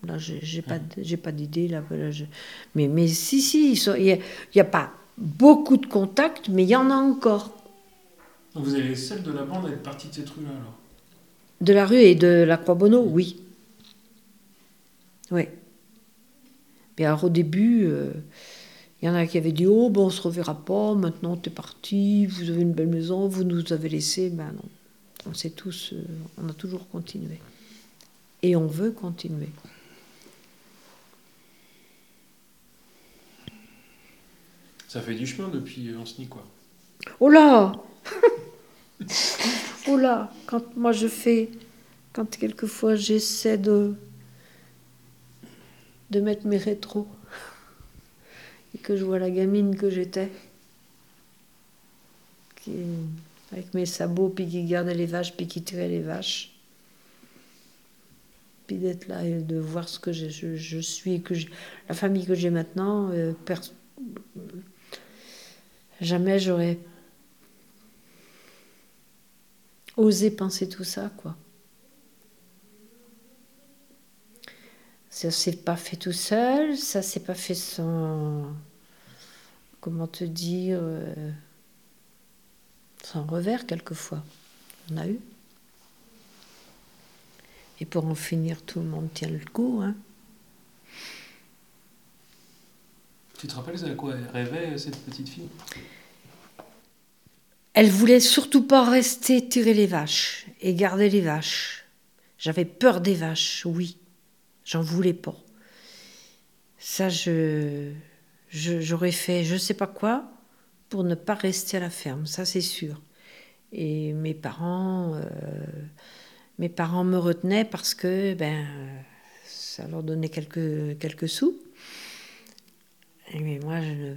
Là, j'ai, j'ai pas, de- j'ai pas d'idée. Là, Là, je- mais, mais si, si, ils sont- il n'y a, a pas beaucoup de contacts, mais il y en a encore. Donc vous avez les seuls de la bande à être partis de cette rue-là, alors. De la rue et de la Croix-Bonneau, oui. Oui. Mais alors au début, euh, il y en a qui avaient dit oh, bon, on se reverra pas, maintenant t'es parti, vous avez une belle maison, vous nous avez laissé. Ben non. On s'est tous, euh, on a toujours continué. Et on veut continuer. Ça fait du chemin depuis Ancenis, quoi. Oh là Oh là Quand moi je fais, quand quelquefois j'essaie de, de mettre mes rétros et que je vois la gamine que j'étais, qui, avec mes sabots, puis qui gardait les vaches, puis qui tirait les vaches, puis d'être là et de voir ce que je, je, je suis, que je, la famille que j'ai maintenant, euh, pers- jamais j'aurais osé penser tout ça, quoi. Ça s'est pas fait tout seul, ça s'est pas fait sans, comment te dire, euh, sans revers quelquefois. On a eu. Et pour en finir, tout le monde tient le coup, hein. Tu te rappelles à quoi elle rêvait, cette petite fille? Elle voulait surtout pas rester tirer les vaches et garder les vaches. J'avais peur des vaches, oui. J'en voulais pas. Ça, je, je, j'aurais fait je sais pas quoi pour ne pas rester à la ferme, ça c'est sûr. Et mes parents, euh, mes parents me retenaient parce que ben, ça leur donnait quelques, quelques sous. Mais moi, je ne...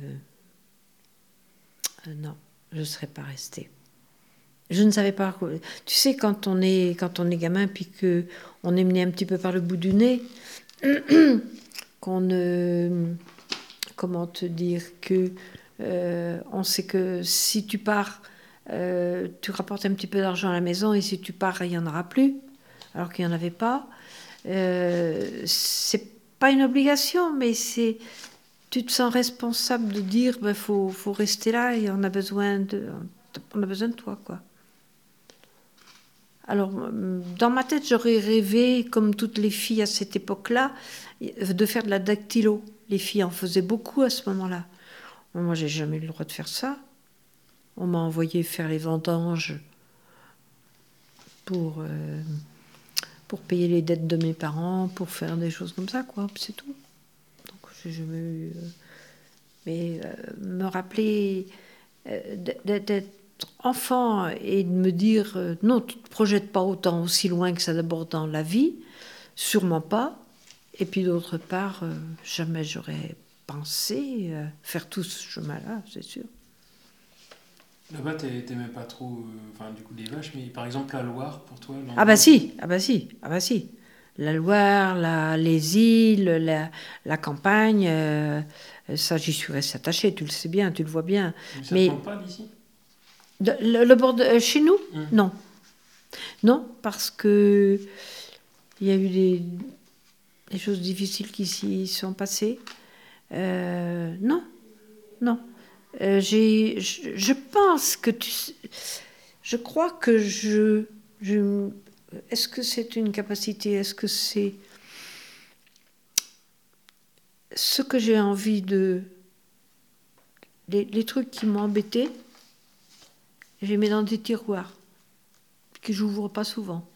Euh, non, je ne serais pas restée. Je ne savais pas quoi. Tu sais, quand on est, quand on est gamin, puis qu'on est mené un petit peu par le bout du nez, qu'on ne... Comment te dire que... Euh, on sait que si tu pars, euh, tu rapportes un petit peu d'argent à la maison, et si tu pars, il n'y en aura plus, alors qu'il n'y en avait pas. Euh, c'est pas une obligation, mais c'est... Tu te sens responsable de dire ben, faut, faut rester là et on a besoin de, on a besoin de toi, quoi. Alors, dans ma tête, j'aurais rêvé, comme toutes les filles à cette époque-là, de faire de la dactylo. Les filles en faisaient beaucoup à ce moment-là. Moi, j'ai jamais eu le droit de faire ça. On m'a envoyé faire les vendanges pour, euh, pour payer les dettes de mes parents, pour faire des choses comme ça, quoi. C'est tout. Donc, j'ai jamais eu... Euh, mais euh, me rappeler euh, d'être enfant et de me dire euh, non, tu ne te projettes pas autant aussi loin que ça d'abord dans la vie, sûrement pas. Et puis d'autre part, euh, jamais j'aurais pensé euh, faire tout ce chemin-là, c'est sûr. Là-bas, t'aimais pas trop, enfin, euh, du coup, les vaches, mais par exemple, la Loire, pour toi? Ah bah si, ah bah si, ah bah si. La Loire, la, les îles, la, la campagne, euh, ça j'y suis restée attachée, tu le sais bien, tu le vois bien. Mais ça mais te manque pas d'ici? Le, le bord de, euh, chez nous, mmh. Non. Non, parce que il y a eu des, des choses difficiles qui s'y sont passées. Euh, non, non. Euh, j'ai, je, je pense que tu... Je crois que je... je est-ce que c'est une capacité? Est-ce que c'est ce que j'ai envie de... Les, les trucs qui m'ont embêté, je les mets dans des tiroirs que j'ouvre pas souvent.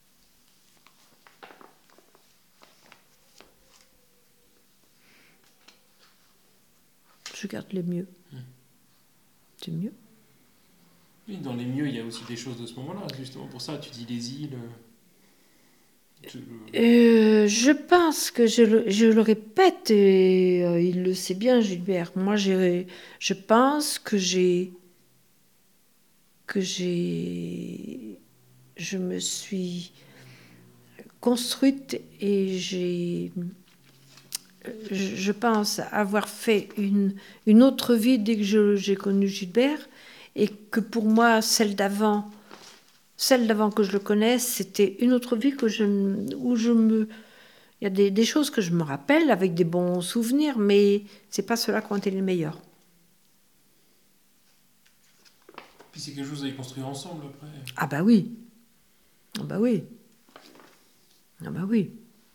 Je garde les mieux. Mmh. C'est mieux. Oui, dans les mieux, il y a aussi des choses de ce moment-là, justement. Pour ça, tu dis les îles. Tu... Euh, je pense que je le, je le répète, et euh, il le sait bien, Gilbert. Moi, j'ai, je pense que j'ai, que j'ai, je me suis construite et j'ai, je pense avoir fait une, une autre vie dès que je, j'ai connu Gilbert, et que pour moi, celle d'avant, celle d'avant que je le connaisse, c'était une autre vie que je, où je me, Il y a des, des choses que je me rappelle avec des bons souvenirs, mais c'est pas ceux-là qui ont été les meilleurs. Puis c'est quelque chose à y construire ensemble après. Ah bah oui. Ah bah oui. Ah bah oui.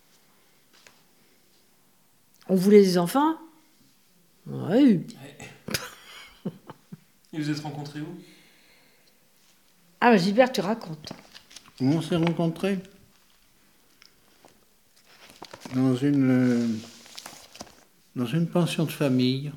On voulait des enfants ? On a eu. Ouais. Et vous êtes rencontrés où ? Ah bah Gilbert, tu racontes. On s'est rencontrés dans une, euh, dans une pension de famille.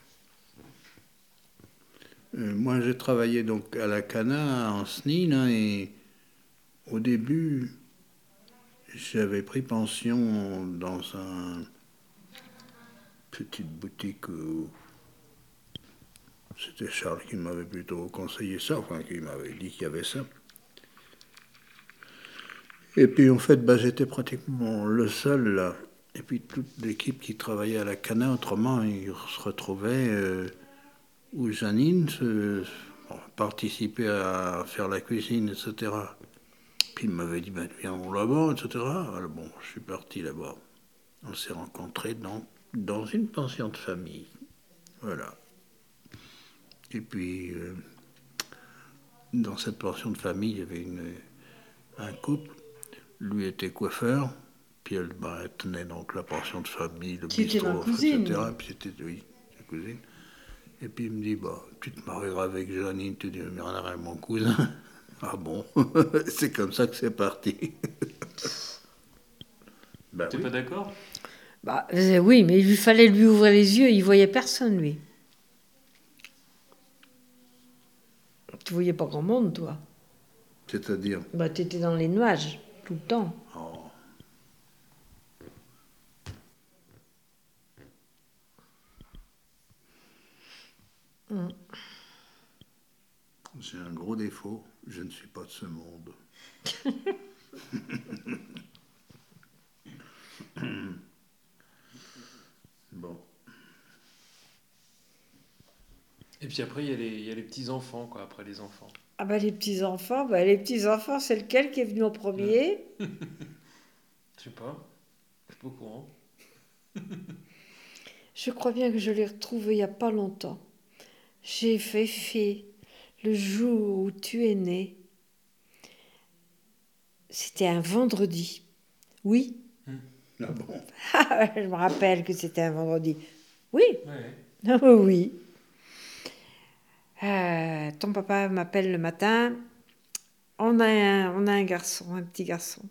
Euh, moi, j'ai travaillé donc à la Cana, en S N I, là, et au début, j'avais pris pension dans une petite boutique où c'était Charles qui m'avait plutôt conseillé ça, enfin, qui m'avait dit qu'il y avait ça. Et puis, en fait, bah, j'étais pratiquement le seul, là. Et puis, toute l'équipe qui travaillait à la Cana, autrement, ils se retrouvaient... Euh, où Janine se, bon, participait à faire la cuisine, et cetera. Puis il m'avait dit, ben, viens là-bas, et cetera. Alors bon, je suis parti là-bas. On s'est rencontrés dans, dans une pension de famille. Voilà. Et puis, euh, dans cette pension de famille, il y avait une, un couple. Lui était coiffeur, puis elle, ben, elle tenait donc la pension de famille, le Qui était bistrot, ma cousine. et cetera. Puis c'était, oui, sa cousine. Et puis il me dit, bah, tu te marieras avec Janine, tu dis, mais on a mon cousin. Ah bon. C'est comme ça que c'est parti. Ben T'es oui. pas d'accord ? Bah, euh, oui, mais il lui fallait lui ouvrir les yeux, il voyait personne, lui. Tu voyais pas grand monde, toi. C'est-à-dire, Bah, t'étais dans les nuages, tout le temps. oh, Mm. j'ai un gros défaut, je ne suis pas de ce monde. Bon. Et puis après, il y a les, il y a les petits-enfants, quoi, après les enfants. Ah bah les petits-enfants, bah les petits-enfants, c'est lequel qui est venu au premier ? Je sais pas. Je suis pas au courant. Je crois bien que je l'ai retrouvé il n'y a pas longtemps. J'ai fait fait le jour où tu es né. C'était un vendredi. Oui. Ah bon. Je me rappelle que c'était un vendredi. Oui. Ouais. Ah oui. Euh, ton papa m'appelle le matin. On a un, on a un garçon, un petit garçon.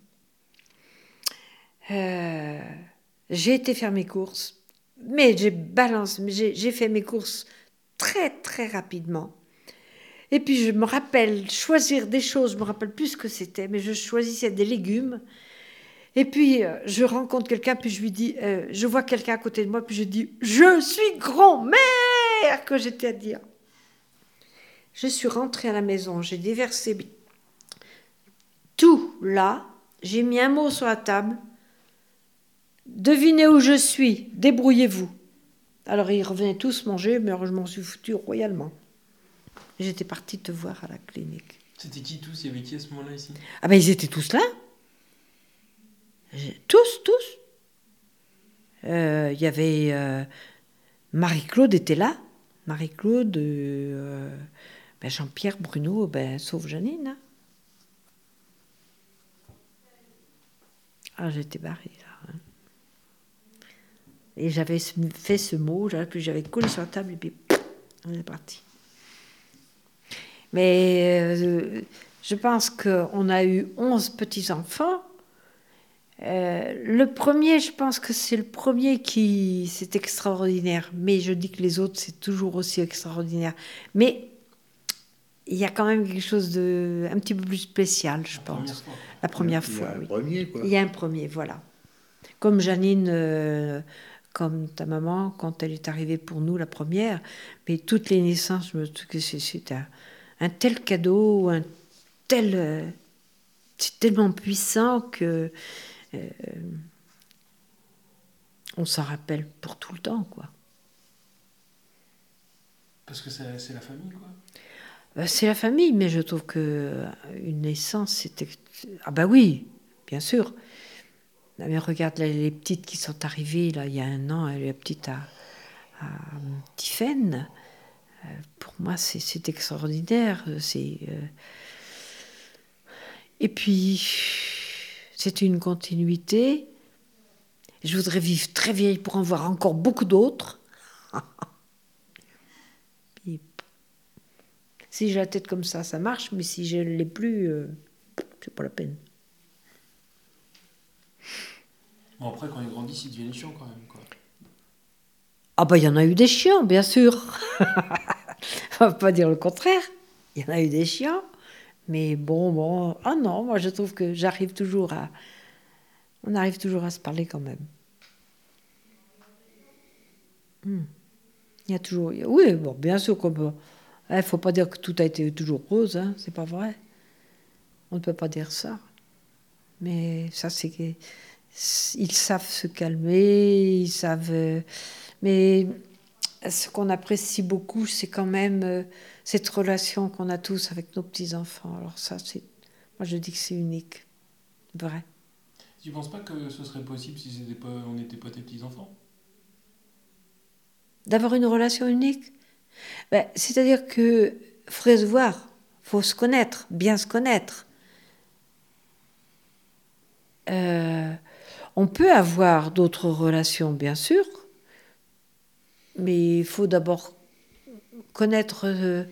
Euh, j'ai été faire mes courses. Mais j'ai balancé, mais j'ai, j'ai fait mes courses très très rapidement. Et puis je me rappelle choisir des choses, je me rappelle plus ce que c'était, mais je choisissais des légumes. Et puis euh, je rencontre quelqu'un, puis je lui dis, euh, je vois quelqu'un à côté de moi, puis je dis, je suis grand-mère, que j'étais à dire. Je suis rentrée à la maison, j'ai déversé tout là, j'ai mis un mot sur la table. Devinez où je suis, débrouillez-vous. Alors ils revenaient tous manger, mais alors je m'en suis foutue royalement. J'étais partie te voir à la clinique. C'était qui tous ? Il y avait qui à ce moment-là ici ? Ah ben ils étaient tous là. Tous, tous. Euh, Il y avait... Euh, Marie-Claude était là. Marie-Claude, euh, ben Jean-Pierre, Bruno, ben, sauf Janine. Hein. Ah, j'étais barrée là. Hein. Et j'avais fait ce mot, puis j'avais collé sur la table, et puis on est parti. Mais euh, je pense qu'on a eu onze petits-enfants. Euh, le premier, je pense que c'est le premier qui... C'est extraordinaire. Mais je dis que les autres, c'est toujours aussi extraordinaire. Mais il y a quand même quelque chose de un petit peu plus spécial, je La pense. première fois. La première Il y a fois, un oui. premier, quoi. Il y a un premier, voilà. Comme Janine, euh, comme ta maman, quand elle est arrivée pour nous, la première. Mais toutes les naissances, je me trouve que c'est, c'est un, un tel cadeau, un tel... Euh, c'est tellement puissant que... Euh, on s'en rappelle pour tout le temps, quoi. Parce que c'est, c'est la famille, quoi. Euh, c'est la famille, mais je trouve que une naissance, c'était... Ah bah oui, bien sûr. Mais regarde les, les petites qui sont arrivées là, il y a un an, la petite à, à Tiphaine. Euh, pour moi, c'est, c'est extraordinaire. C'est, euh... Et puis, c'est une continuité. Je voudrais vivre très vieille pour en voir encore beaucoup d'autres. Puis, si j'ai la tête comme ça, ça marche, mais si je ne l'ai plus, euh, c'est pas la peine. Bon, après, quand ils grandissent, ils deviennent chiants quand même, quoi. Ah bah il y en a eu des chiants, bien sûr. On va pas dire le contraire. Il y en a eu des chiants. Mais bon, bon... Ah non, moi je trouve que j'arrive toujours à... On arrive toujours à se parler quand même. Hmm. Il y a toujours... Oui, bon, bien sûr qu'on peut... Il ne faut pas dire que tout a été toujours rose, hein. C'est pas vrai. On ne peut pas dire ça. Mais ça, c'est que... Ils savent se calmer, ils savent... Mais ce qu'on apprécie beaucoup, c'est quand même euh, cette relation qu'on a tous avec nos petits-enfants. Alors ça, c'est... Moi, je dis que c'est unique. Vrai. Tu ne penses pas que ce serait possible si c'était pas, on n'était pas tes petits-enfants? D'avoir une relation unique? Ben, c'est-à-dire que faudrait se voir, faut se connaître, bien se connaître. Euh, on peut avoir d'autres relations, bien sûr, mais il faut d'abord connaître... Euh,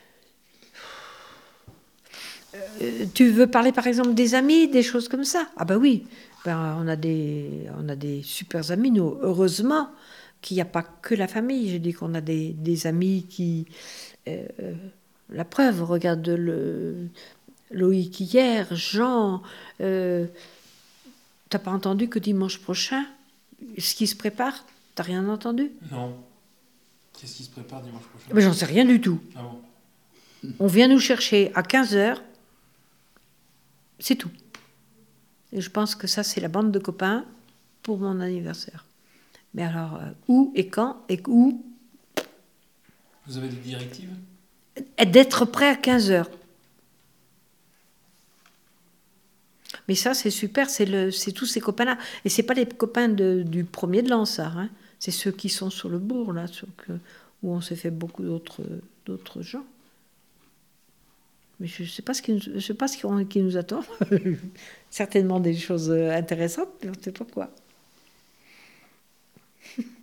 euh, tu veux parler par exemple des amis, des choses comme ça? Ah ben oui, ben, on a des, on a des super amis, nous, heureusement qu'il n'y a pas que la famille. Je dis qu'on a des, des amis qui... Euh, la preuve, regarde le, Loïc hier, Jean... Euh, t'as pas entendu que dimanche prochain, ce qui se prépare? T'as rien entendu? Non. Qu'est-ce qui se prépare dimanche prochain? Mais j'en sais rien du tout. Ah bon? On vient nous chercher à quinze heures. C'est tout. Et je pense que ça, c'est la bande de copains pour mon anniversaire. Mais alors, euh, où et quand et où? Vous avez des directives? D'être prêt à quinze heures. Mais ça, c'est super, c'est, le, c'est tous ces copains-là. Et c'est pas les copains de, du premier de l'an, ça. Hein. C'est ceux qui sont sur le bourg, là, sur que, où on s'est fait beaucoup d'autres, d'autres gens. Mais je ne sais pas ce qui nous, je sais pas ce qui, qui nous attend. Certainement des choses intéressantes, mais on ne sait pas quoi.